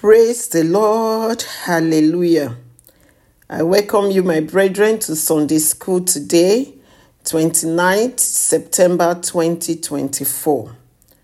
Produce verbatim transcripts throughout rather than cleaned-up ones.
Praise the Lord. Hallelujah. I welcome you, my brethren, to Sunday School today, twenty-ninth September twenty twenty-four.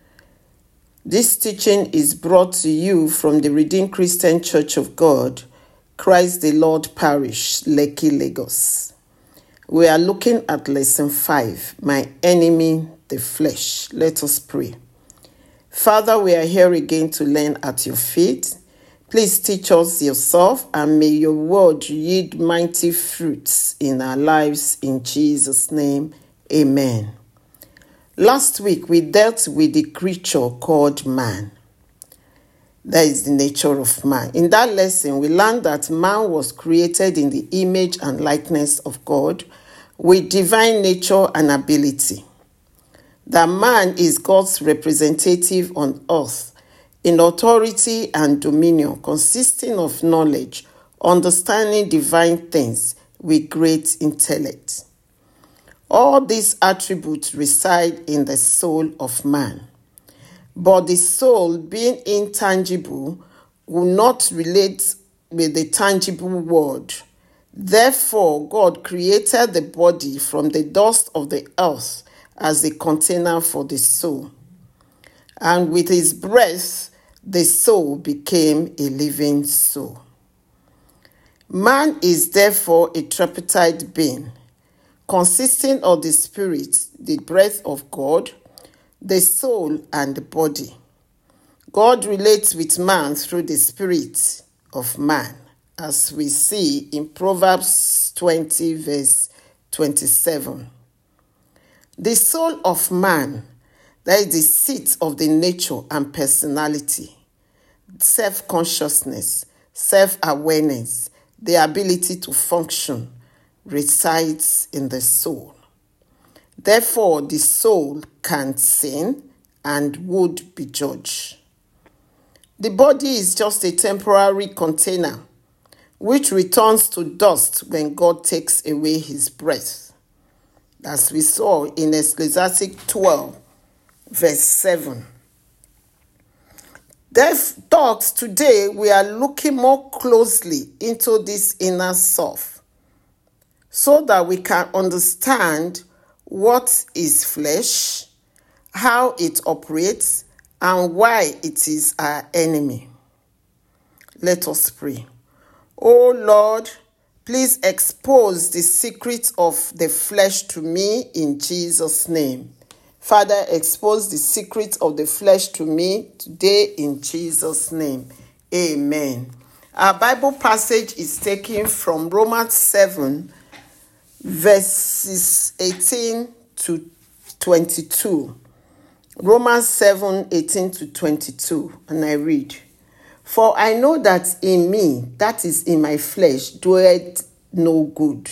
This teaching is brought to you from the Redeemed Christian Church of God, Christ the Lord Parish, Lekki, Lagos. We are looking at lesson five, My Enemy, the Flesh. Let us pray. Father, we are here again to learn at your feet. Please teach us yourself, and may your word yield mighty fruits in our lives. In Jesus' name, amen. Last week, we dealt with the creature called man. That is the nature of man. In that lesson, we learned that man was created in the image and likeness of God with divine nature and ability. That man is God's representative on earth in authority and dominion, consisting of knowledge, understanding divine things with great intellect. All these attributes reside in the soul of man. But the soul, being intangible, will not relate with the tangible world. Therefore, God created the body from the dust of the earth as a container for the soul. And with his breath, the soul became a living soul. Man is therefore a tripartite being, consisting of the spirit, the breath of God, the soul, and the body. God relates with man through the spirit of man, as we see in Proverbs twenty, verse twenty-seven. The soul of man, that is the seat of the nature and personality, self-consciousness, self-awareness, the ability to function, resides in the soul. Therefore, the soul can sin and would be judged. The body is just a temporary container which returns to dust when God takes away his breath, as we saw in Ecclesiastes twelve, verse seven. Thus, today we are looking more closely into this inner self so that we can understand what is flesh, how it operates, and why it is our enemy. Let us pray. Oh Lord, please expose the secrets of the flesh to me in Jesus' name. Father, expose the secrets of the flesh to me today in Jesus' name. Amen. Our Bible passage is taken from Romans seven, verses eighteen to twenty-two. Romans seven, eighteen to twenty-two. And I read, For I know that in me, that is in my flesh, doeth no good.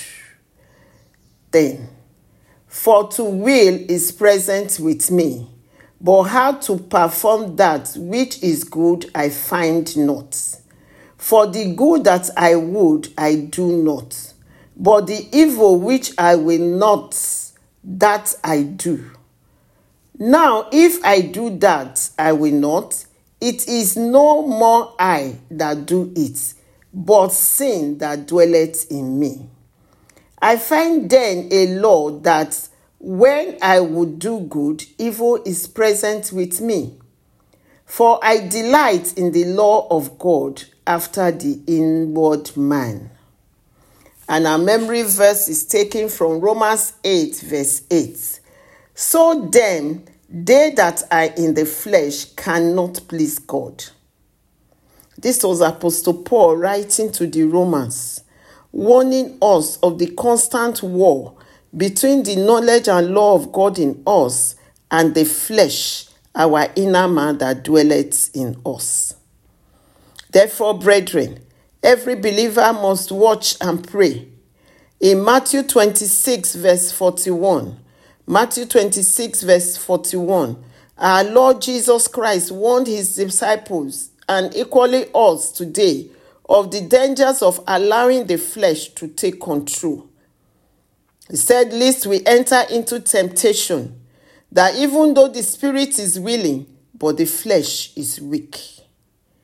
Then, For to will is present with me, but how to perform that which is good I find not. For the good that I would, I do not, but the evil which I will not, that I do. Now, if I do that I will not, it is no more I that do it, but sin that dwelleth in me. I find then a law that when I would do good, evil is present with me. For I delight in the law of God after the inward man. And our memory verse is taken from Romans eight, verse eight. So then, they that are in the flesh cannot please God. This was Apostle Paul writing to the Romans, warning us of the constant war between the knowledge and law of God in us and the flesh, our inner man that dwelleth in us. Therefore, brethren, every believer must watch and pray. In Matthew twenty-six, verse forty-one, Matthew twenty-six, verse forty-one, our Lord Jesus Christ warned his disciples, and equally us today, of the dangers of allowing the flesh to take control. He said, lest we enter into temptation, that even though the spirit is willing, but the flesh is weak.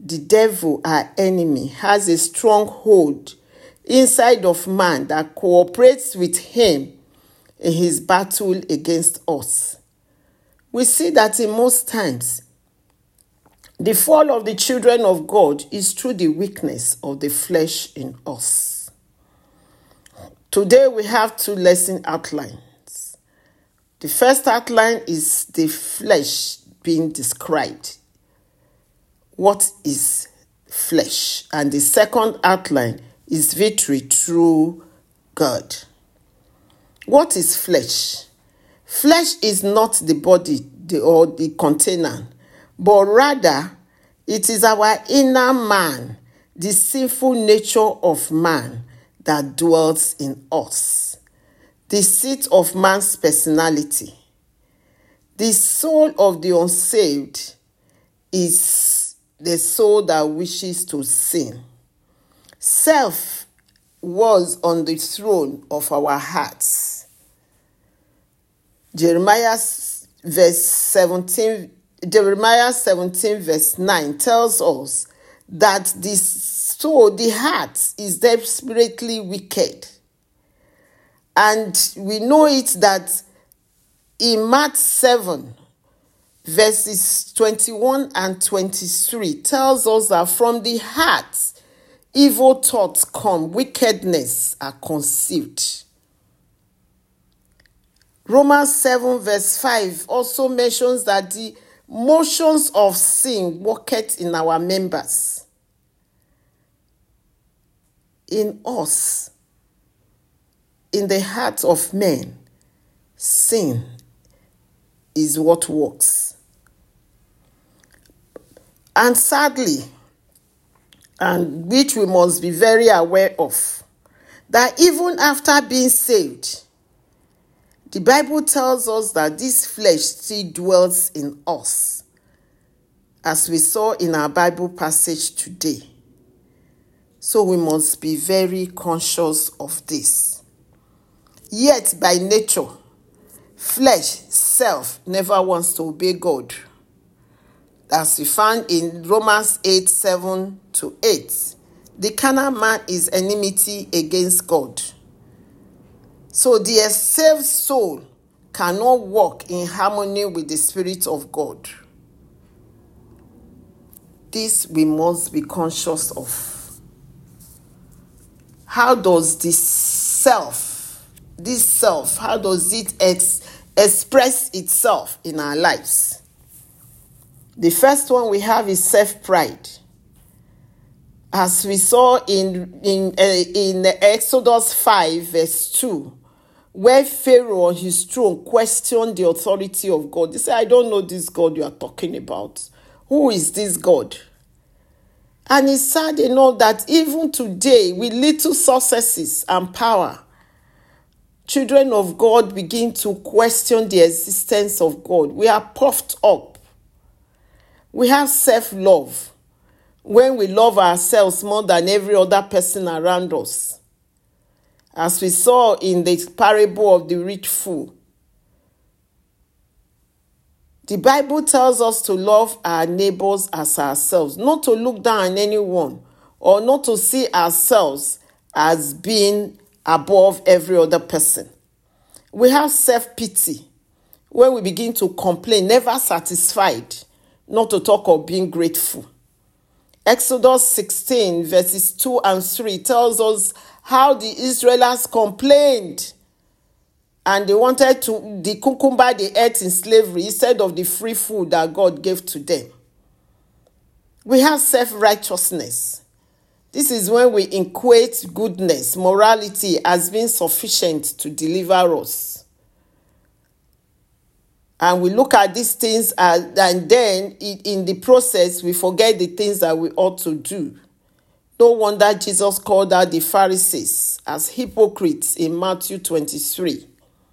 the devil, our enemy, has a stronghold inside of man that cooperates with him in his battle against us. We see that in most times, the fall of the children of God is through the weakness of the flesh in us. Today we have two lesson outlines. The first outline is the flesh being described. What is flesh? And the second outline is victory through God. What is flesh? Flesh is not the body the, or the container, but rather it is our inner man, the sinful nature of man that dwells in us, the seat of man's personality. The soul of the unsaved is the soul that wishes to sin. Self was on the throne of our hearts. Jeremiah verse seventeen, Jeremiah seventeen verse nine tells us that the soul, the heart, is desperately wicked. And we know it that in Mark seven, verses twenty-one and twenty-three tells us that from the heart, evil thoughts come, wickedness are conceived. Romans seven verse five also mentions that the motions of sin worketh in our members. In us, in the heart of men, sin is what works. And sadly, and which we must be very aware of, that even after being saved, the Bible tells us that this flesh still dwells in us, as we saw in our Bible passage today. So we must be very conscious of this. Yet by nature, flesh, self, never wants to obey God. As we found in Romans eight, seven to eight. The carnal man is enmity against God. So the saved soul cannot walk in harmony with the Spirit of God. This we must be conscious of. How does this self, this self, how does it ex- express itself in our lives? The first one we have is self-pride. As we saw in, in, uh, in Exodus five verse two, where Pharaoh on his throne questioned the authority of God. He said, I don't know this God you are talking about. Who is this God? And it's sad enough that even today, with little successes and power, children of God begin to question the existence of God. We are puffed up. We have self-love when we love ourselves more than every other person around us. As we saw in the parable of the rich fool. The Bible tells us to love our neighbors as ourselves, not to look down on anyone or not to see ourselves as being above every other person. We have self-pity when we begin to complain, never satisfied, not to talk of being grateful. Exodus sixteen verses two and three tells us how the Israelites complained and they wanted to the cucumber they ate in slavery instead of the free food that God gave to them. We have self-righteousness. This is when we equate goodness, morality as being sufficient to deliver us. And we look at these things as, and then in the process we forget the things that we ought to do. No wonder Jesus called out the Pharisees as hypocrites in Matthew twenty-three.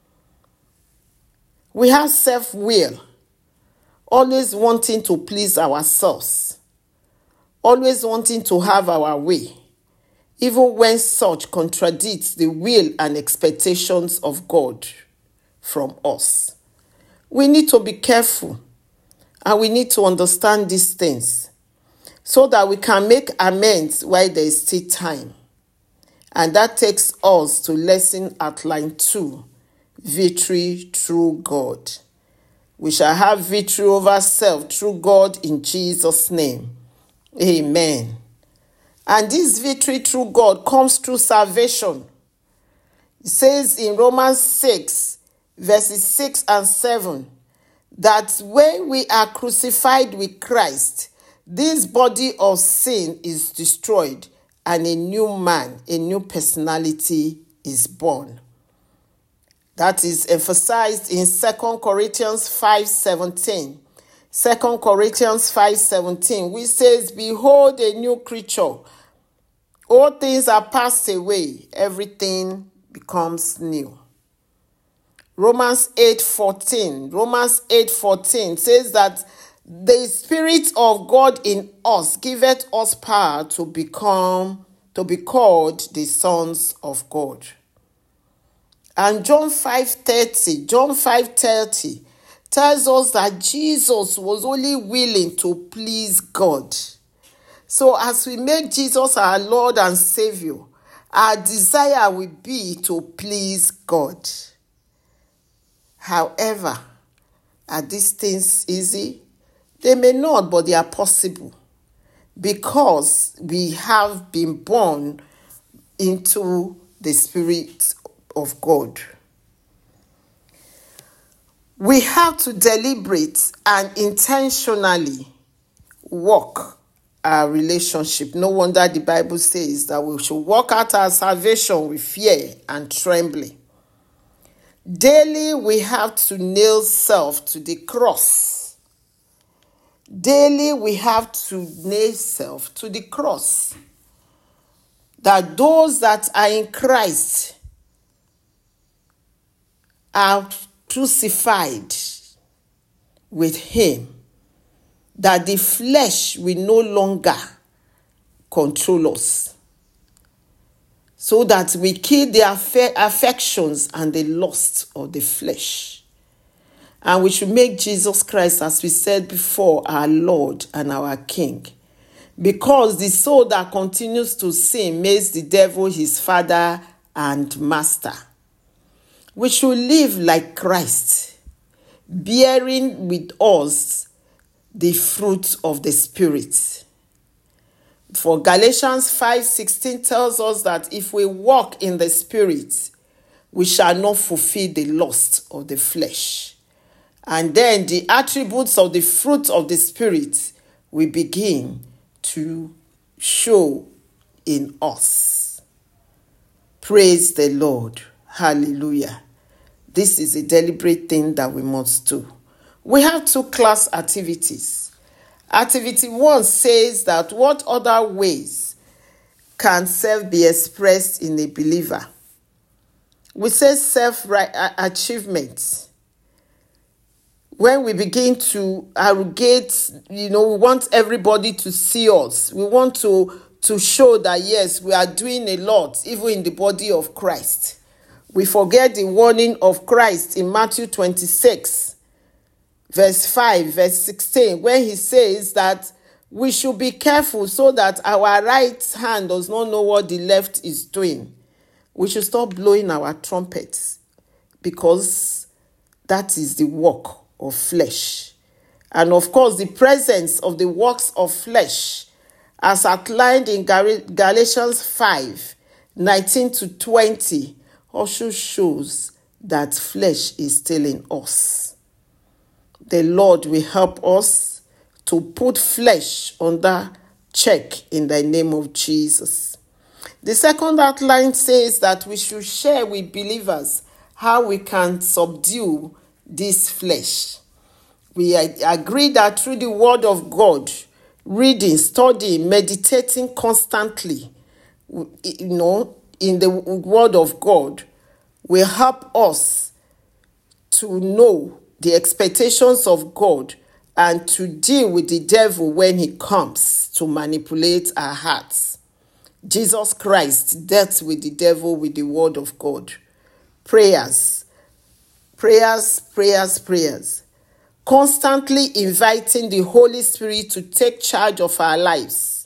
We have self-will, always wanting to please ourselves, always wanting to have our way, even when such contradicts the will and expectations of God from us. We need to be careful and we need to understand these things. so that we can make amends while there is still time. And that takes us to lesson outline two, victory through God. We shall have victory over self through God in Jesus' name. Amen. And this victory through God comes through salvation. It says in Romans six, verses six and seven, that when we are crucified with Christ, this body of sin is destroyed and a new man, a new personality is born. That is emphasized in Second Corinthians five seventeen. Second Corinthians five seventeen, which says, behold a new creature. All things are passed away. Everything becomes new. Romans eight fourteen. Romans eight fourteen says that the Spirit of God in us giveth us power to become, to be called the sons of God. And John five thirty, John five thirty tells us that Jesus was only willing to please God. So as we make Jesus our Lord and Savior, our desire will be to please God. However, are these things easy? They may not, but they are possible because we have been born into the Spirit of God. We have to deliberate and intentionally work our relationship. No wonder the Bible says that we should work out our salvation with fear and trembling. Daily, we have to nail self to the cross. Daily, we have to nail self to the cross. That those that are in Christ are crucified with him. That the flesh will no longer control us. So that we kill the aff- affections and the lust of the flesh. And we should make Jesus Christ, as we said before, our Lord and our King. Because the soul that continues to sin makes the devil his father and master. We should live like Christ, bearing with us the fruit of the Spirit. For Galatians five sixteen tells us that if we walk in the Spirit, we shall not fulfill the lust of the flesh. And then the attributes of the fruit of the Spirit will begin to show in us. Praise the Lord. Hallelujah. This is a deliberate thing that we must do. We have two class activities. Activity one says that what other ways can self be expressed in a believer? We say self-achievement. When we begin to arrogate, you know, we want everybody to see us. We want to, to show that, yes, we are doing a lot, even in the body of Christ. We forget the warning of Christ in Matthew twenty-six. Verse five, verse sixteen, when he says that we should be careful so that our right hand does not know what the left is doing. We should stop blowing our trumpets because that is the work of flesh. And of course, the presence of the works of flesh, as outlined in Galatians five, nineteen to twenty, also shows that flesh is still in us. The Lord will help us to put flesh under check in the name of Jesus. The second outline says that we should share with believers how we can subdue this flesh. We agree that through the word of God, reading, studying, meditating constantly, you know, in the word of God, will help us to know the expectations of God and to deal with the devil when he comes to manipulate our hearts. Jesus Christ dealt with the devil with the word of God. Prayers, prayers, prayers, prayers. constantly inviting the Holy Spirit to take charge of our lives.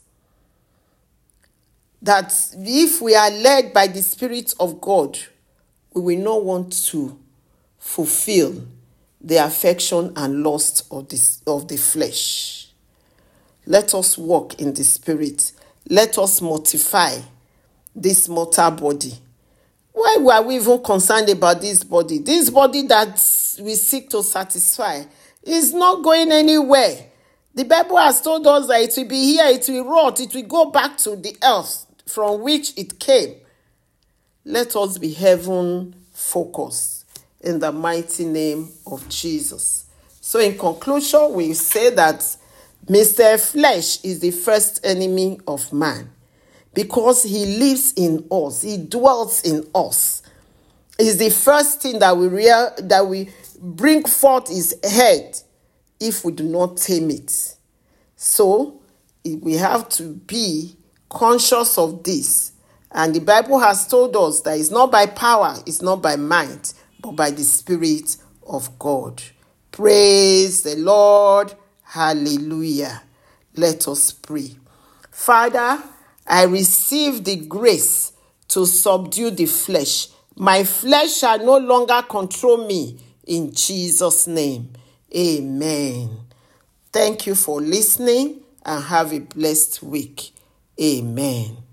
That if we are led by the Spirit of God, we will not want to fulfill the affection and lust of the, of the flesh. Let us walk in the Spirit. Let us mortify this mortal body. Why were we even concerned about this body? This body that we seek to satisfy is not going anywhere. The Bible has told us that it will be here, it will rot, it will go back to the earth from which it came. Let us be heaven focused in the mighty name of Jesus. So in conclusion, we say that Mister Flesh is the first enemy of man because he lives in us, he dwells in us. Is the first thing that we real, that we bring forth his head if we do not tame it. So we have to be conscious of this. And the Bible has told us that it's not by power, it's not by might, but by the Spirit of God. Praise the Lord. Hallelujah. Let us pray. Father, I receive the grace to subdue the flesh. My flesh shall no longer control me. In Jesus' name, amen. Thank you for listening and have a blessed week. Amen.